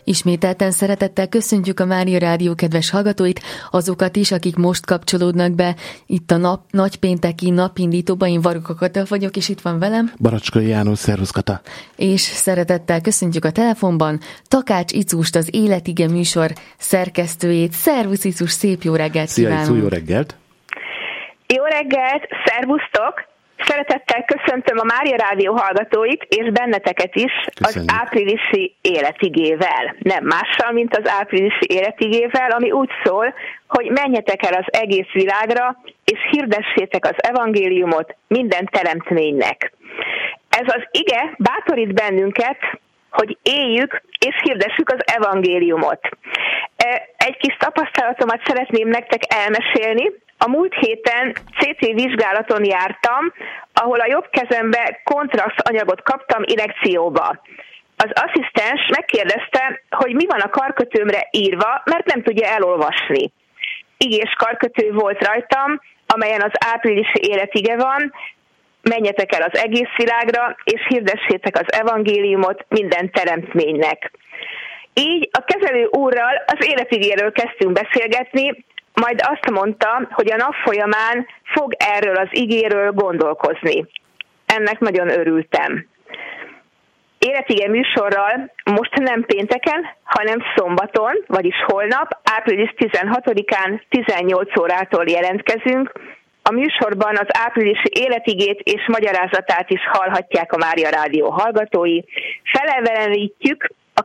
Ismételten szeretettel köszöntjük a Mária Rádió kedves hallgatóit, azokat is, akik most kapcsolódnak be itt a nagypénteki napindítóban. Én Varga Kata vagyok, és itt van velem Baracskai János, szervusz Kata. És szeretettel köszöntjük a telefonban Takács Icust, az Életige műsor szerkesztőjét. Szervusz Icus, szép jó reggelt kívánunk! Szia Icu, jó reggelt! Jó reggelt, szervusztok! Szeretettel köszöntöm a Mária Rádió hallgatóit, és benneteket is. Köszönjük. Az áprilisi életigével. Nem mással, mint az áprilisi életigével, ami úgy szól, hogy menjetek el az egész világra, és hirdessétek az evangéliumot minden teremtménynek. Ez az ige bátorít bennünket, hogy éljük és hirdessük az evangéliumot. Egy kis tapasztalatomat szeretném nektek elmesélni. A múlt héten CT vizsgálaton jártam, ahol a jobb kezembe kontraszt anyagot kaptam injekcióba. Az asszisztens megkérdezte, hogy mi van a karkötőmre írva, mert nem tudja elolvasni. Igés karkötő volt rajtam, amelyen az áprilisi életige van, menjetek el az egész világra, és hirdessétek az evangéliumot minden teremtménynek. Így a kezelő úrral az életigéről kezdtünk beszélgetni, majd azt mondta, hogy a nap folyamán fog erről az igéről gondolkozni. Ennek nagyon örültem. Életige műsorral most nem pénteken, hanem szombaton, vagyis holnap, április 16-án 18 órától jelentkezünk. A műsorban az áprilisi életigét és magyarázatát is hallhatják a Mária Rádió hallgatói. Felelevenítjük a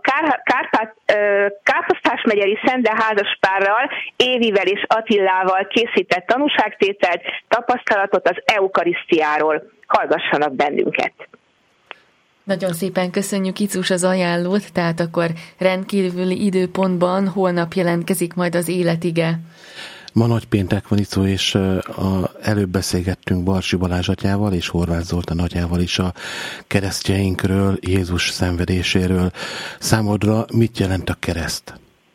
Káposztásmegyeri Szende házaspárral, Évivel és Attillával készített tanúságtételt, tapasztalatot az eukarisztiáról. Hallgassanak bennünket! Nagyon szépen köszönjük Icus az ajánlót, tehát akkor rendkívüli időpontban holnap jelentkezik majd az életige. Ma nagypéntek van, Icu, és előbb beszélgettünk Barsi Balázs atyával és Horváth Zoltán atyával is a keresztjeinkről, Jézus szenvedéséről. Számodra mit jelent a kereszt?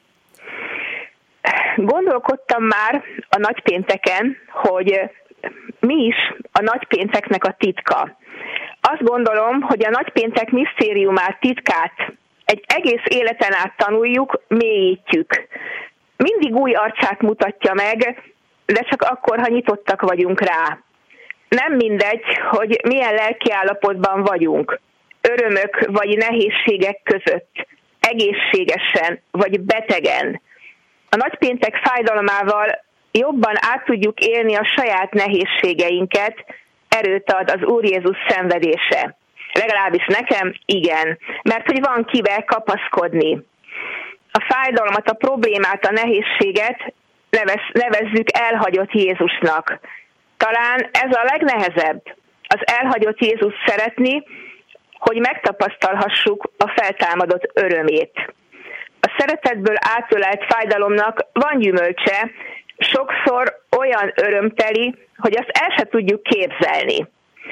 Gondolkodtam már a nagypénteken, hogy mi is a nagypénteknek a titka. Azt gondolom, hogy a nagypéntek misztériumát, titkát egy egész életen át tanuljuk, mélyítjük. Mindig új arcát mutatja meg, de csak akkor, ha nyitottak vagyunk rá. Nem mindegy, hogy milyen lelkiállapotban vagyunk, örömök vagy nehézségek között, egészségesen vagy betegen. A nagypéntek fájdalmával jobban át tudjuk élni a saját nehézségeinket, erőt ad az Úr Jézus szenvedése. Legalábbis nekem igen, mert hogy van kivel kapaszkodni. A fájdalmat, a problémát, a nehézséget nevezzük elhagyott Jézusnak. Talán ez a legnehezebb, az elhagyott Jézus szeretni, hogy megtapasztalhassuk a feltámadott örömét. A szeretetből átölelt fájdalomnak van gyümölcse, sokszor olyan örömteli, hogy azt el se tudjuk képzelni.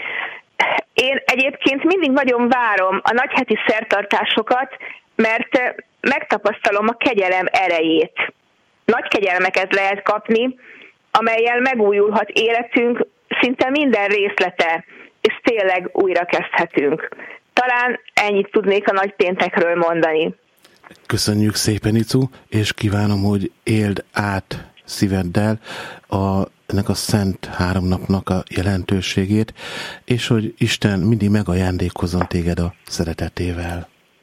Én egyébként mindig nagyon várom a nagyheti szertartásokat, mert megtapasztalom a kegyelem erejét. Nagy kegyelmeket lehet kapni, amellyel megújulhat életünk szinte minden részlete, és tényleg újra kezdhetünk. Talán ennyit tudnék a nagypéntekről mondani. Köszönjük szépen, Icu, és kívánom, hogy éld át szíveddel ennek a szent háromnapnak a jelentőségét, és hogy Isten mindig megajándékozzon téged a szeretetével.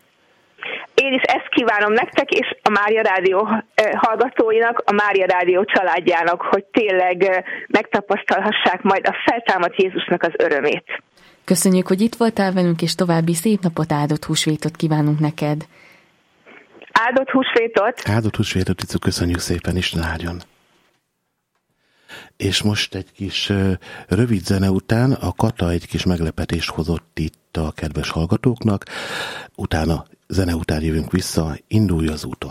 Én is ezt kívánom nektek, és a Mária Rádió hallgatóinak, a Mária Rádió családjának, hogy tényleg megtapasztalhassák majd a feltámadt Jézusnak az örömét. Köszönjük, hogy itt voltál velünk, és további szép napot, áldott húsvétot kívánunk neked. Áldott húsvétot! Áldott húsvétot, Icu, köszönjük szépen, Isten áldjon! És most egy kis rövid zene után a Kata egy kis meglepetést hozott itt a kedves hallgatóknak, utána zene után jövünk vissza, indulj az úton!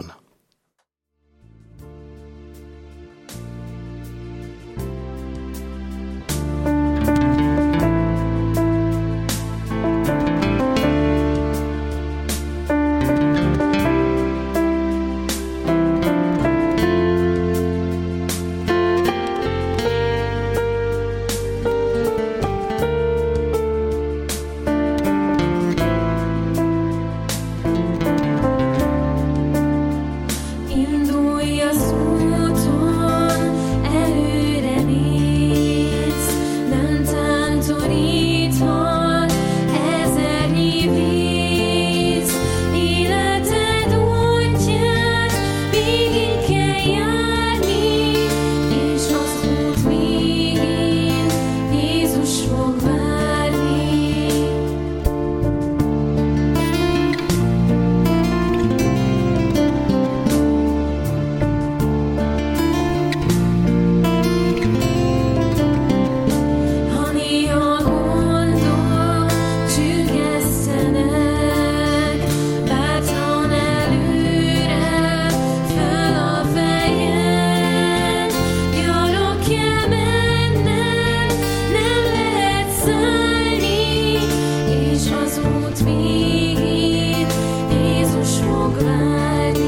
út végén Jézus fog várni.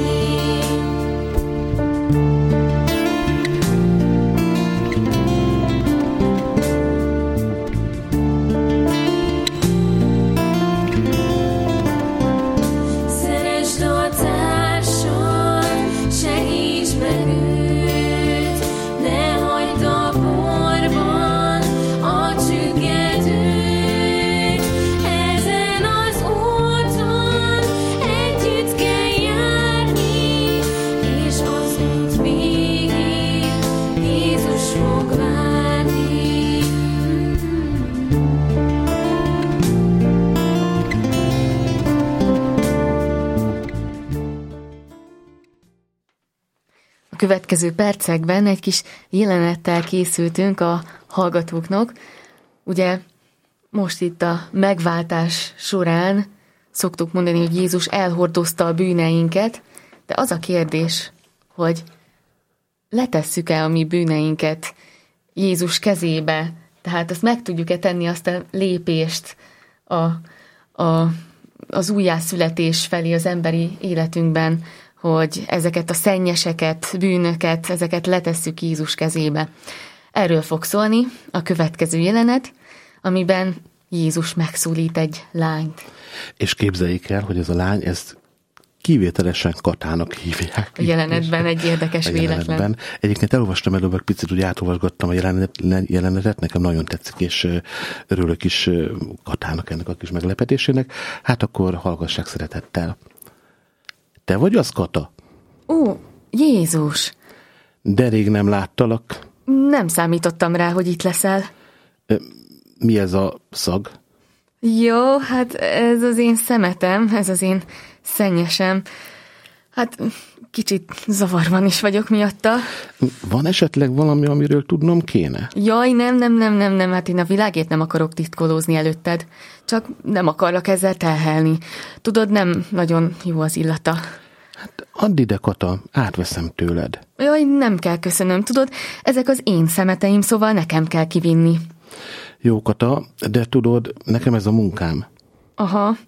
Szeresd a társad, segíts meg őt, ne hagyd a porban a csüggedőt. Ezen az úton együtt kell járni, és az út végén Jézus fog várni. A következő percekben egy kis jelenettel készültünk a hallgatóknak. Ugye most itt a megváltás során szoktuk mondani, hogy Jézus elhordozta a bűneinket, de az a kérdés, hogy letesszük-e a mi bűneinket Jézus kezébe, tehát azt meg tudjuk-e tenni azt a lépést az újjászületés felé az emberi életünkben, hogy ezeket a szennyeseket, bűnöket, ezeket letesszük Jézus kezébe. Erről fog szólni a következő jelenet, amiben Jézus megszólít egy lányt. És képzeljék el, hogy ez a lány, ezt kivételesen Katának hívják. A jelenetben egy érdekes véletlen. Egyébként elolvastam előbb egy picit, úgy átolvasgattam a jelenetet, nekem nagyon tetszik, és örülök is Katának, ennek a kis meglepetésének. Hát akkor hallgassák szeretettel. Te vagy az, Kata? Ó, Jézus! De rég nem láttalak. Nem számítottam rá, hogy itt leszel. Mi ez a szag? Jó, hát ez az én szemetem, ez az én szennyesem. Hát kicsit zavarban is vagyok miatta. Van esetleg valami, amiről tudnom kéne? Jaj, nem, hát én a világét nem akarok titkolózni előtted. Csak nem akarlak ezzel telhelni. Tudod, nem nagyon jó az illata. Hát add ide, Kata, átveszem tőled. Jaj, nem kell, köszönöm. Tudod, ezek az én szemeteim, szóval nekem kell kivinni. Jó, Kata, de tudod, nekem ez a munkám. Aha.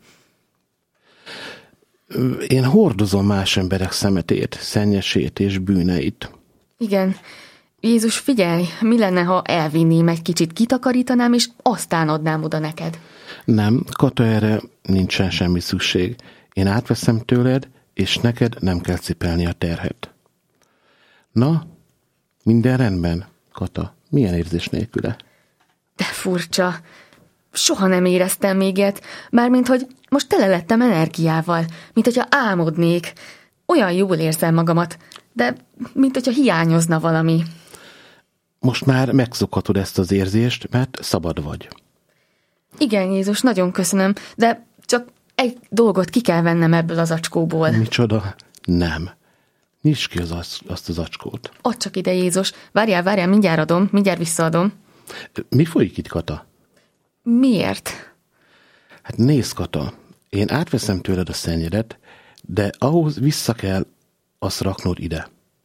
Én hordozom más emberek szemetét, szennyesét és bűneit. Igen. Jézus, figyelj, mi lenne, ha elvinném egy kicsit, kitakarítanám, és aztán adnám oda neked? Nem, Kata, erre nincsen semmi szükség. Én átveszem tőled, és neked nem kell cipelni a terhet. Na, minden rendben, Kata? Milyen érzés nélküle? De furcsa. Soha nem éreztem még ilyet, mármint, hogy most tele lettem energiával, mint hogyha álmodnék. Olyan jól érzem magamat, de mint hogyha hiányozna valami. Most már megszokhatod ezt az érzést, mert szabad vagy. Igen, Jézus, nagyon köszönöm, de csak egy dolgot ki kell vennem ebből az acskóból. Micsoda? Nem. Nyisd ki azt az acskót. Add csak ide, Jézus. Várjál, mindjárt adom, mindjárt visszaadom. Mi folyik itt, Kata? Miért? Hát nézd, Kata, én átveszem tőled a szennyedet, de ahhoz vissza kell azt raknod ide.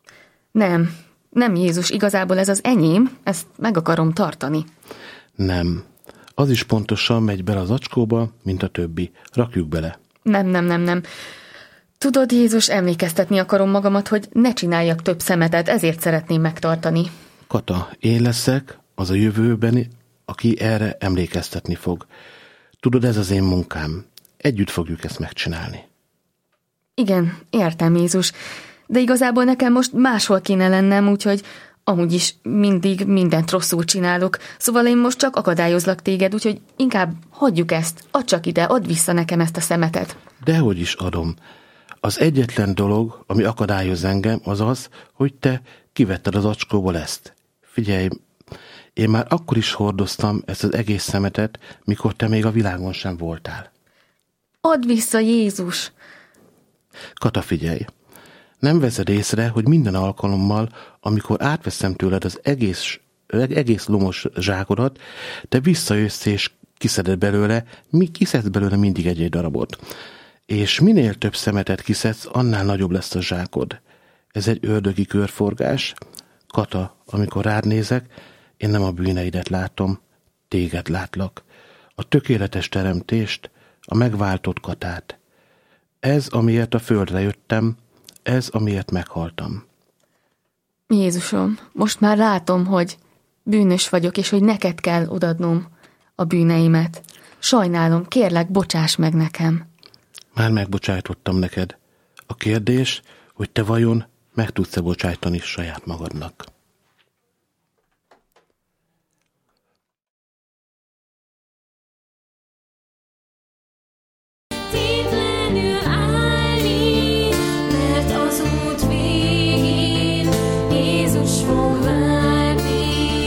Nem, Jézus, igazából ez az enyém, ezt meg akarom tartani. Nem. Az is pontosan megy bele az acskóba, mint a többi. Rakjuk bele. Nem. Tudod, Jézus, emlékeztetni akarom magamat, hogy ne csináljak több szemetet, ezért szeretném megtartani. Kata, én leszek az a jövőben, aki erre emlékeztetni fog. Tudod, ez az én munkám. Együtt fogjuk ezt megcsinálni. Igen, értem, Jézus. De igazából nekem most máshol kéne lennem, úgyhogy amúgy is mindig mindent rosszul csinálok. Szóval én most csak akadályozlak téged, úgyhogy inkább hagyjuk ezt. Add csak ide, add vissza nekem ezt a szemetet. Dehogy is adom. Az egyetlen dolog, ami akadályoz engem, az az, hogy te kivetted az acskóból ezt. Figyelj, én már akkor is hordoztam ezt az egész szemetet, mikor te még a világon sem voltál. Add vissza, Jézus! Kata, figyelj! Nem veszed észre, hogy minden alkalommal, amikor átveszem tőled az egész lomos zsákodat, te visszajössz és kiszeded belőle, kiszedsz belőle mindig egy-egy darabot. És minél több szemetet kiszedsz, annál nagyobb lesz a zsákod. Ez egy ördögi körforgás. Kata, amikor rád nézek, én nem a bűneidet látom, téged látlak. A tökéletes teremtést, a megváltott Katát. Ez, amiért a földre jöttem, ez, amiért meghaltam. Jézusom, most már látom, hogy bűnös vagyok, és hogy neked kell odadnom a bűneimet. Sajnálom, kérlek, bocsáss meg nekem. Már megbocsájtottam neked. A kérdés, hogy te vajon meg tudsz-e bocsájtani saját magadnak. Tétlenül állni, mert az út végén Jézus fog várni.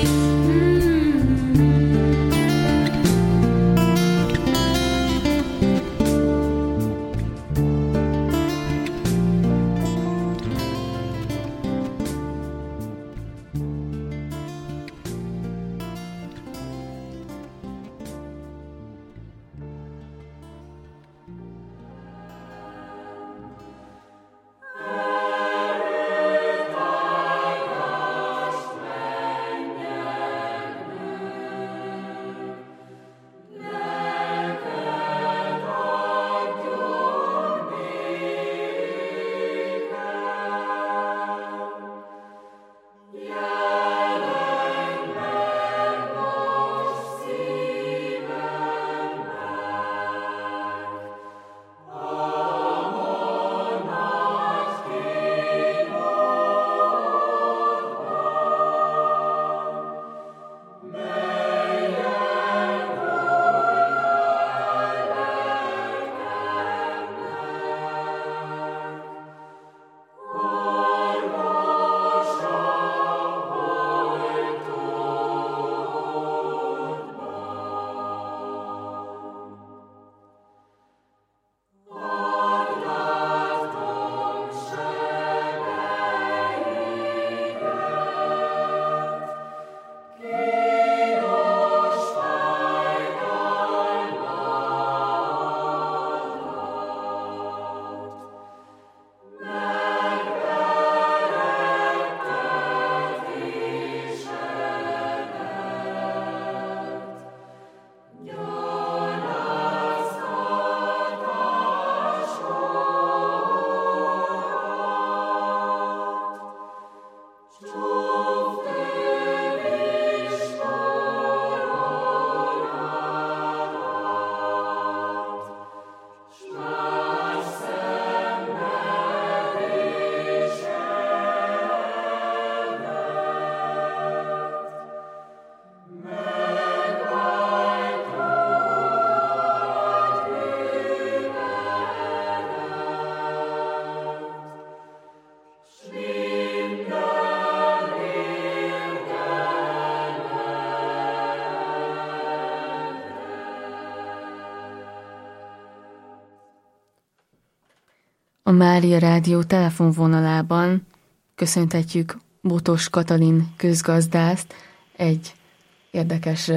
A Mária Rádió telefonvonalában köszöntetjük Botos Katalin közgazdászt egy érdekes,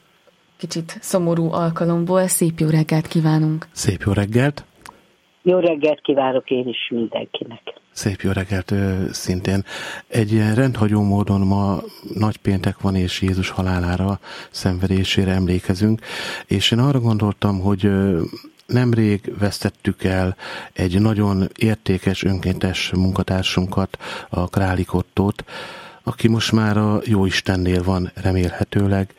kicsit szomorú alkalomból. Szép jó reggelt kívánunk! Szép jó reggelt! Jó reggelt kívánok én is mindenkinek! Szép jó reggelt szintén. Egy ilyen rendhagyó módon ma nagypéntek van, és Jézus halálára, szenvedésére emlékezünk, és én arra gondoltam, hogy nemrég vesztettük el egy nagyon értékes önkéntes munkatársunkat, a Králik Ottót, aki most már a Jóistennél van remélhetőleg,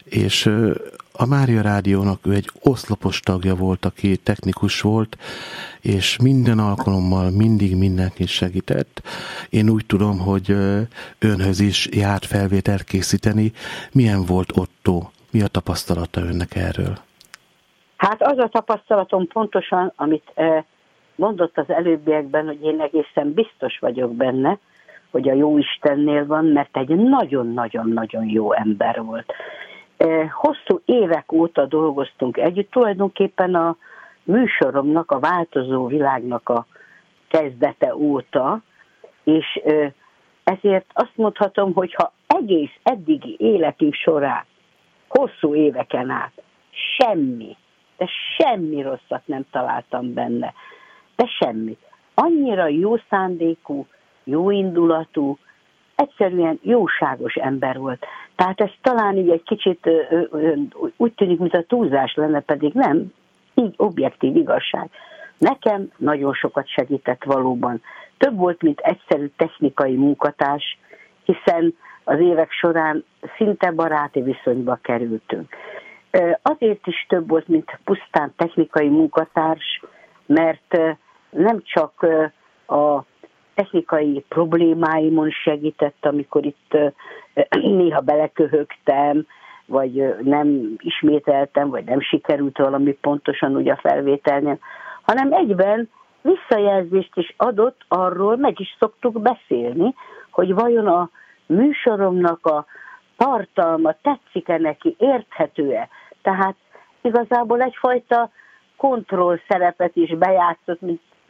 és a Mária Rádiónak ő egy oszlopos tagja volt, aki technikus volt, és minden alkalommal mindig mindenkit segített. Én úgy tudom, hogy önhöz is járt felvételt készíteni. Milyen volt Ottó? Mi a tapasztalata önnek erről? Hát az a tapasztalatom pontosan, amit mondott az előbbiekben, hogy én egészen biztos vagyok benne, hogy a Jóistennél van, mert egy nagyon-nagyon-nagyon jó ember volt. Hosszú évek óta dolgoztunk együtt, tulajdonképpen a műsoromnak, a Változó Világnak a kezdete óta, és ezért azt mondhatom, hogy ha egész eddigi életünk során, hosszú éveken át de semmi rosszat nem találtam benne, de semmit. Annyira jó szándékú, jó indulatú, egyszerűen jóságos ember volt. Tehát ez talán így egy kicsit úgy tűnik, mint a túlzás lenne, pedig nem. így objektív igazság. Nekem nagyon sokat segített valóban. Több volt, mint egyszerű technikai munkatárs, hiszen az évek során szinte baráti viszonyba kerültünk. Azért is több volt, mint pusztán technikai munkatárs, mert nem csak a technikai problémáimon segített, amikor itt néha beleköhögtem, vagy nem ismételtem, vagy nem sikerült valami pontosan úgy a felvételnél, hanem egyben visszajelzést is adott, arról meg is szoktuk beszélni, hogy vajon a műsoromnak a tartalma tetszik-e neki, érthető-e. Tehát igazából egyfajta kontroll szerepet is bejátszott,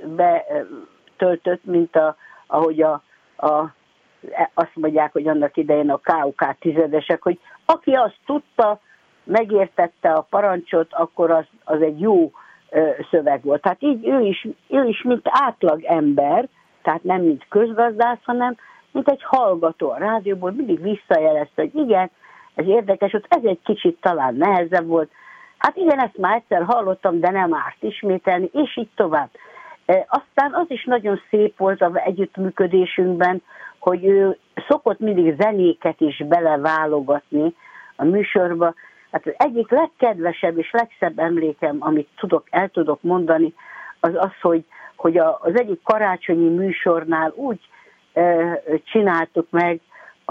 betöltött, mint ahogy azt mondják, hogy annak idején a KUK tizedesek, hogy aki azt tudta, megértette a parancsot, akkor az egy jó szöveg volt. Tehát így ő is mint átlag ember, tehát nem mint közgazdász, hanem mint egy hallgató a rádióból, mindig visszajelezte, hogy igen, ez érdekes, ott ez egy kicsit talán nehezebb volt. Hát igen, ezt már egyszer hallottam, de nem árt ismételni, és így tovább. Aztán az is nagyon szép volt az együttműködésünkben, hogy ő szokott mindig zenéket is beleválogatni a műsorba. Hát az egyik legkedvesebb és legszebb emlékem, amit el tudok mondani, az az, hogy az egyik karácsonyi műsornál úgy csináltuk meg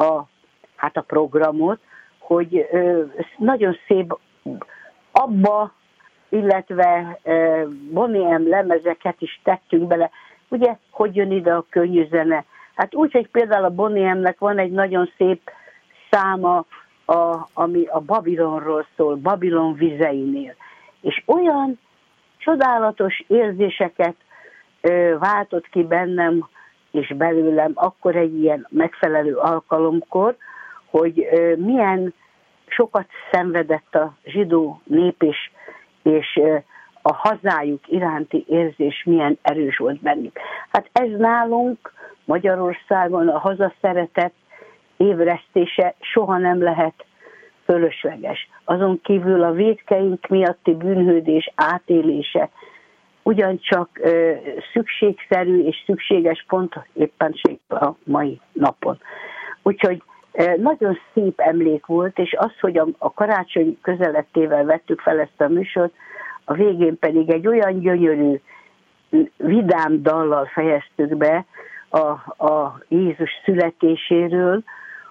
a programot, hogy nagyon szép abba, illetve Bonnie M. lemezeket is tettünk bele. Ugye, hogy jön ide a könnyű zene? Hát úgy, hogy például a Bonnie M.-nek van egy nagyon szép száma, ami a Babilonról szól, Babilon vizeinél. És olyan csodálatos érzéseket váltott ki bennem és belőlem akkor egy ilyen megfelelő alkalomkor, hogy milyen sokat szenvedett a zsidó nép, és a hazájuk iránti érzés milyen erős volt bennük. Hát ez nálunk Magyarországon a hazaszeretet ébresztése soha nem lehet fölösleges. Azon kívül a vétkeink miatti bűnhődés átélése ugyancsak szükségszerű és szükséges pont éppenség a mai napon. Úgyhogy nagyon szép emlék volt, és az, hogy a karácsony közelettével vettük fel ezt a műsort, a végén pedig egy olyan gyönyörű, vidám dallal fejeztük be a Jézus születéséről,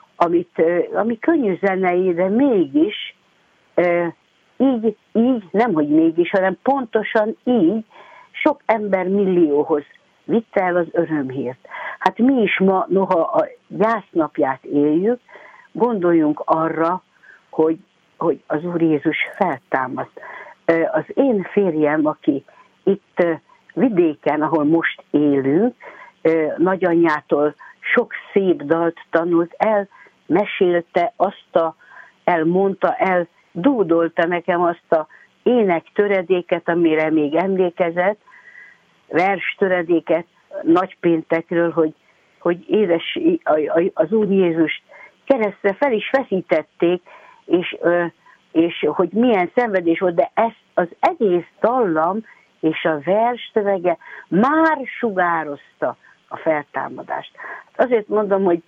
ami könnyű zenei, de mégis így, nemhogy mégis, hanem pontosan így sok ember millióhoz vitte el az örömhírt. Hát mi is ma, noha a gyásznapját éljük, gondoljunk arra, hogy az Úr Jézus feltámadt. Az én férjem, aki itt vidéken, ahol most élünk, nagyanyjától sok szép dalt tanult, elmesélte elmondta, eldúdolta nekem azt a ének töredéket, amire még emlékezett, vers töredéket nagypéntekről, hogy édes az Úr Jézust keresztre fel is feszítették, és hogy milyen szenvedés volt, de ezt az egész dallam és a vers szövege már sugározta a feltámadást. Azért mondom, hogy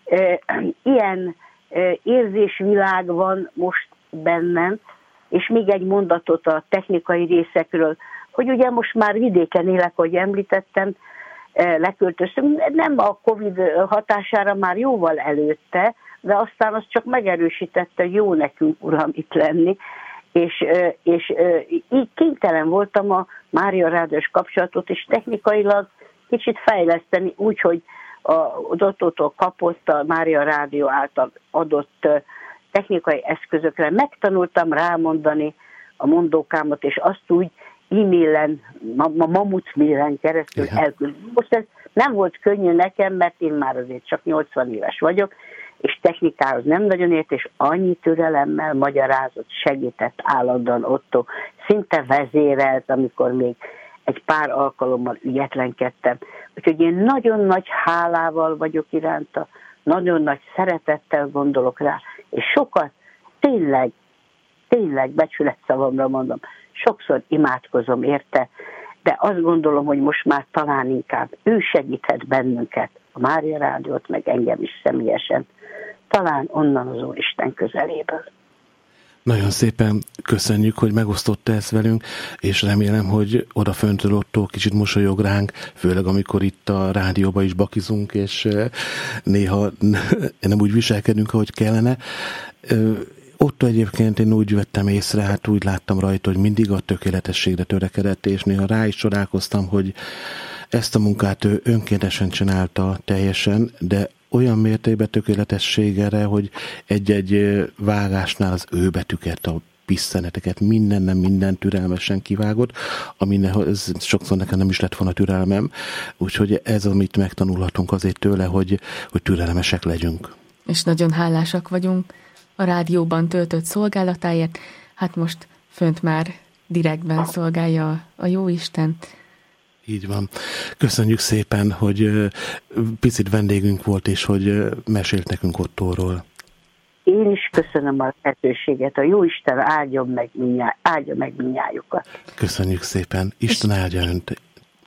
ilyen érzésvilág van most bennem, és még egy mondatot a technikai részekről, hogy ugye most már vidéken élek, ahogy említettem, leköltöztünk, nem a Covid hatására, már jóval előtte, de aztán az csak megerősítette, hogy jó nekünk, Uram, itt lenni, és így kénytelen voltam a Mária Rádiós kapcsolatot is technikailag kicsit fejleszteni, úgyhogy a Dottótól kapott a Mária Rádió által adott technikai eszközökre megtanultam rámondani a mondókámat, és azt úgy e-mailen, mamutmailen keresztül elküldtem. Most ez nem volt könnyű nekem, mert én már azért csak 80 éves vagyok, és technikához nem nagyon ért, és annyi türelemmel magyarázott, segített állandóan Otto, szinte vezérelt, amikor még egy pár alkalommal ügyetlenkedtem. Úgyhogy én nagyon nagy hálával vagyok iránta, nagyon nagy szeretettel gondolok rá, és sokat, tényleg becsületszavamra mondom, sokszor imádkozom érte, de azt gondolom, hogy most már talán inkább ő segíthet bennünket, a Mária Rádiót, meg engem is személyesen, talán onnan az Úristen közeléből. Nagyon szépen köszönjük, hogy megosztotta ezt velünk, és remélem, hogy odaföntről Ottó kicsit mosolyog ránk, főleg amikor itt a rádióba is bakizunk, és néha nem úgy viselkedünk, ahogy kellene. Ottó egyébként én úgy vettem észre, hát úgy láttam rajta, hogy mindig a tökéletességre törekedett, és néha rá is csodálkoztam, hogy ezt a munkát ő önkéntesen csinálta teljesen, de olyan mértékben tökéletességre, hogy egy-egy vágásnál az ő betűket, a pisszeneteket, minden türelmesen kivágott, aminéhez sokszor nekem nem is lett volna türelmem, úgyhogy ez, amit megtanulhatunk azért tőle, hogy türelmesek legyünk. És nagyon hálásak vagyunk a rádióban töltött szolgálatáért, hát most fönt már direktben szolgálja a Jóisten. Így van. Köszönjük szépen, hogy picit vendégünk volt, és hogy mesélt nekünk Ottóról. Én is köszönöm a lehetőséget. A Jóisten áldja meg mindnyájukat. Köszönjük szépen. Isten áldja önt.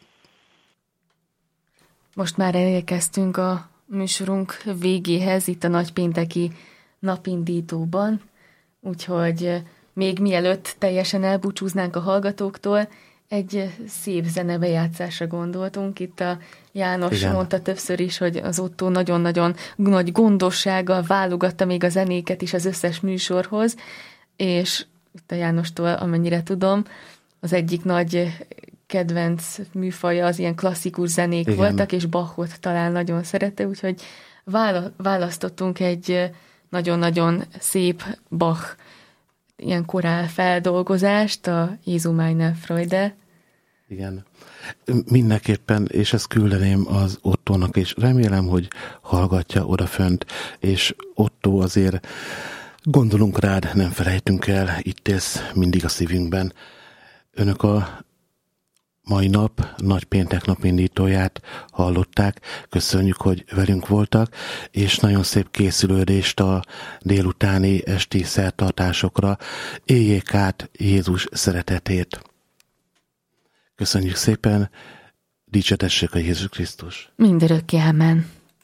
Most már elérkeztünk a műsorunk végéhez, itt a nagypénteki napindítóban, úgyhogy még mielőtt teljesen elbúcsúznánk a hallgatóktól, egy szép zenebejátszásra gondoltunk. Itt a János mondta többször is, hogy az Ottó nagyon-nagyon nagy gondossággal válogatta még a zenéket is az összes műsorhoz, és itt a Jánostól, amennyire tudom, az egyik nagy kedvenc műfaja az ilyen klasszikus zenék voltak, és Bachot talán nagyon szerette, úgyhogy választottunk egy nagyon-nagyon szép Bach ilyen korál feldolgozást, a Jesu meine Freude. Igen. Mindenképpen, és ezt küldeném az Ottónak, és remélem, hogy hallgatja odafönt, és Ottó, azért gondolunk rád, nem felejtünk el, itt élsz mindig a szívünkben. Önök a mai nap, nagypéntek napindítóját hallották. Köszönjük, hogy velünk voltak, és nagyon szép készülődést a délutáni esti szertartásokra. Éljék át Jézus szeretetét. Köszönjük szépen, dicsőtessék a Jézus Krisztus. Mindörökké, amen.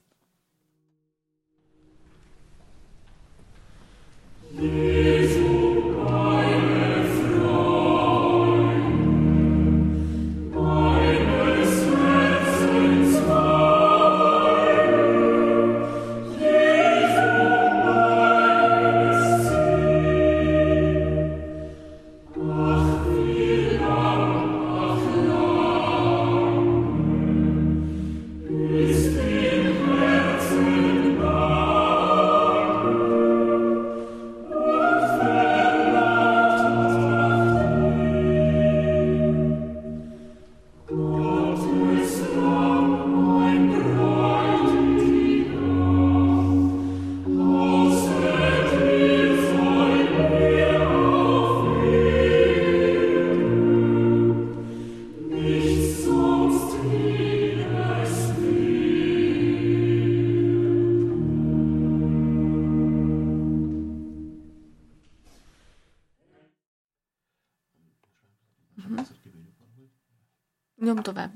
Nyom tovább.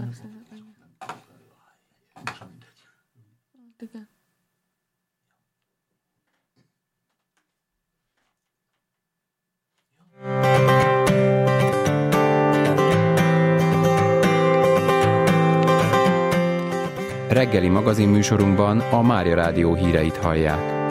Igen. Reggeli magazinműsorunkban a Mária Rádió híreit hallják.